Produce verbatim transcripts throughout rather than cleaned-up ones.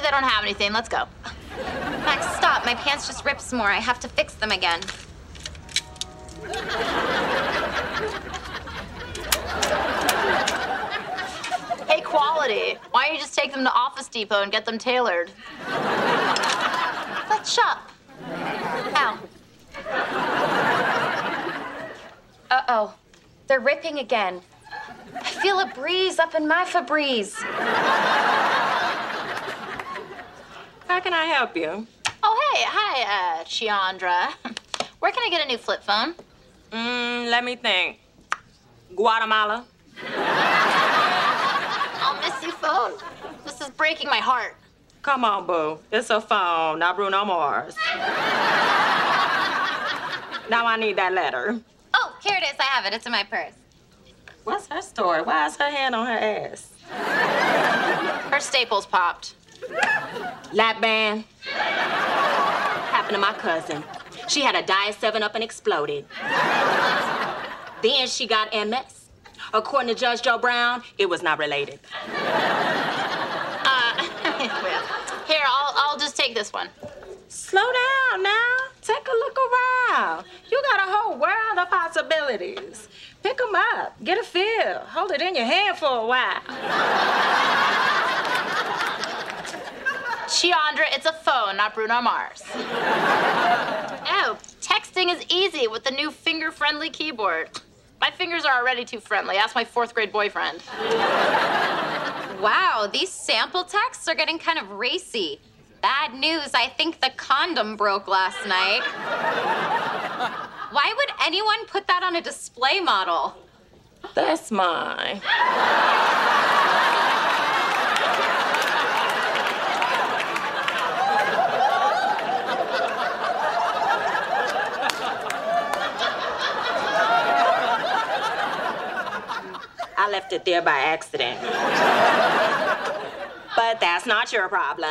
they don't have anything. Let's go. Max, stop. My pants just ripped some more. I have to fix them again. Hey, Quality. Why don't you just take them to Office Depot and get them tailored? Let's shop. Ow. Uh-oh. They're ripping again. I feel a breeze up in my Febreze. How can I help you? Oh, hey. Hi, uh, Chiandra. Where can I get a new flip phone? Mm, let me think. Guatemala. I'll miss you, phone. This is breaking my heart. Come on, boo. It's a phone, not Bruno Mars. Now I need that letter. Oh, here it is. I have it. It's in my purse. What's her story? Why is her hand on her ass? Her staples popped. Lap band. Happened to my cousin. She had a Diet seven up and exploded. Then she got M S. According to Judge Joe Brown, it was not related. Uh, here, I'll, I'll just take this one. Slow down now. Take a look around. You got a whole world of possibilities. Pick them up. Get a feel. Hold it in your hand for a while. Chiandra, it's a phone, not Bruno Mars. Oh, texting is easy with the new finger-friendly keyboard. My fingers are already too friendly. Ask my fourth grade boyfriend. Wow, these sample texts are getting kind of racy. Bad news, I think the condom broke last night. Why would anyone put that on a display model? That's mine. I left it there by accident. But that's not your problem.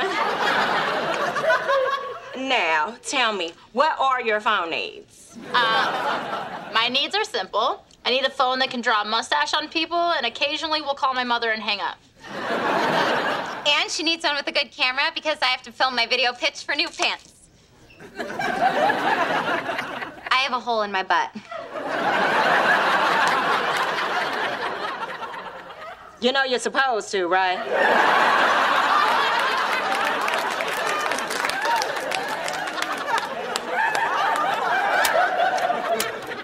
Now, tell me, what are your phone needs? Uh, my needs are simple. I need a phone that can draw a mustache on people, and occasionally will call my mother and hang up. And she needs one with a good camera because I have to film my video pitch for new pants. I have a hole in my butt. You know you're supposed to, right?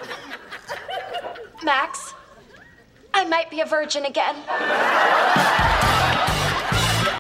Max, I might be a virgin again.